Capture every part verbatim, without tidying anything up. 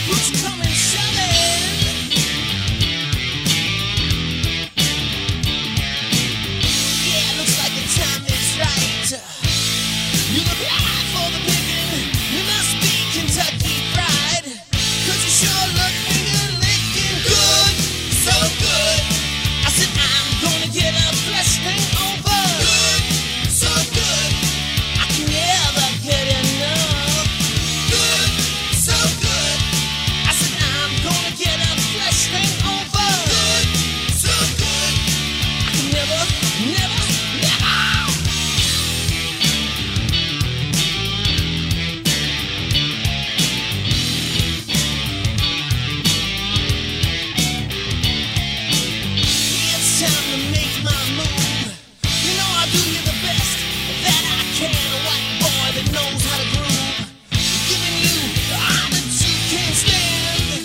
Who's coming shoving? Yeah, looks like the time is right. You look hot for the picking. You must be Kentucky Fried, 'cause you sure look finger licking good, so good. I said I'm gonna get a flesh hangover. Good, so good. I can never get enough. Good, so good. I said I'm gonna get a flesh hangover. Good, so good. I can never, never, never. It's time to make my move. You know I'll do you the best that I can. A white boy that knows how to groove, giving you all that you can stand.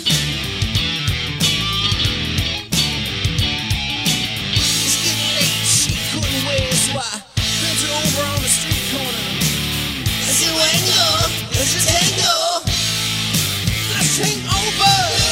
It's getting late, she couldn't wait, so I bent her over on the street corner. As you wango, as you tango, flesh hangover.